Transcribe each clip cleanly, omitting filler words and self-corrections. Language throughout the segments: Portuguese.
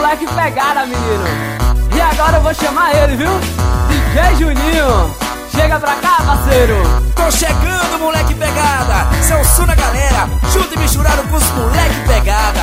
moleque pegada, menino. E agora eu vou chamar ele, viu? DJ Juninho. Chega pra cá, parceiro. Tô chegando, moleque pegada. Seu som na galera, junto e misturado com os moleque pegada.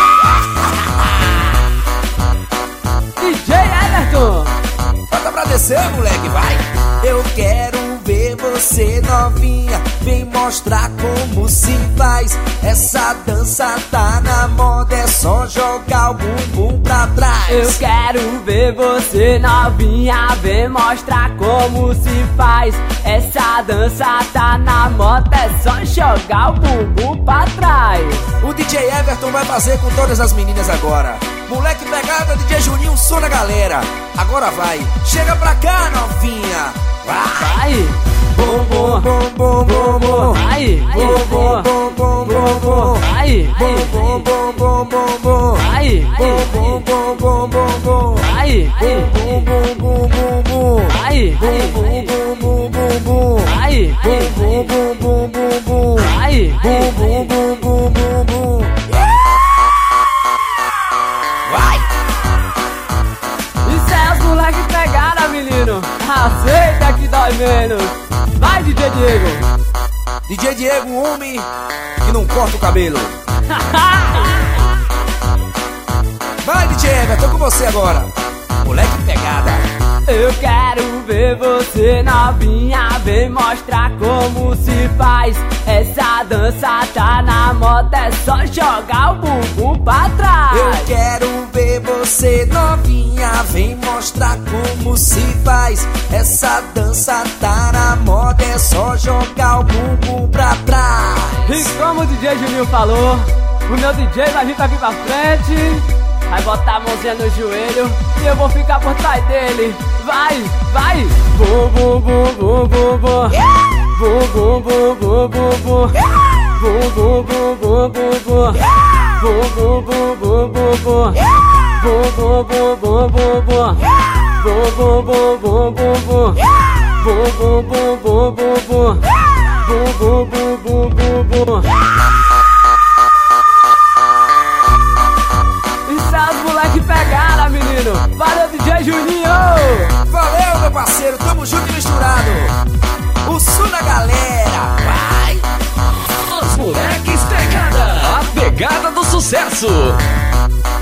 DJ Everton. Bota pra descer, moleque, vai. Eu quero ver você novinha, vem mostrar como se faz. Essa dança tá na moda, é só jogar o bumbum pra trás. Eu quero ver você novinha, vem mostrar como se faz. Essa dança tá na moda, é só jogar o bumbum pra trás. O DJ Everton vai fazer com todas as meninas agora. Moleque pegada, DJ Juninho, som na galera. Agora vai, chega pra cá, novinha. Vai! Bom, bom, bom, bom, bom, bom. Vai! Bom, bom, bom, bom, bom, bom. Vai! Bom, bom, bom, bom, bom, bom. Vai! Bom, bom, bom, bom, bom, bom. Vai! Bom, bom, bom, bom, bom. Vai! Bom, bom, bom, bom, bom, bom. Vai! Bom, bom, bom, bom, bom, bom. Vai! Bom, bom, bom, bom, bom, bom. Vai! Isso é os moleque pegada, menino. Aceita que dói menos. Vai, DJ Diego. DJ Diego, um homem que não corta o cabelo. Vai, DJ Everton, tô com você agora. Moleque pegada. Eu quero ver você novinha, vem mostrar como se faz. Essa dança tá na moda, é só jogar o bumbum pra trás. Eu quero ver você novinha, vem mostrar como se faz. Essa dança tá na moda, é só jogar o bumbum pra trás. E como o DJ Juninho falou, o meu DJ vai vir aqui pra frente, vai botar a mãozinha no joelho e eu vou ficar por trás dele. Vai, vai! Bum, bum, bum, bum, bum, bum. Bum, bum, bum, bum, bum, bum. Bum, bum, bum, bum, bum, bum. Bum, bum, bum, bum, bum, bum. Bum, bum, bum, bum, bum, bum. Bum, bum, bum, bum, bum, bum. Bum, bum, bum, bum, bum, bum. Bum, bum, bum, bum, bum, bum. Isso é os moleque pegada, menino. Valeu, DJ Juninho. Valeu, meu parceiro, tamo junto e misturado. O som da galera, vai. Os moleques pegada, a pegada do sucesso.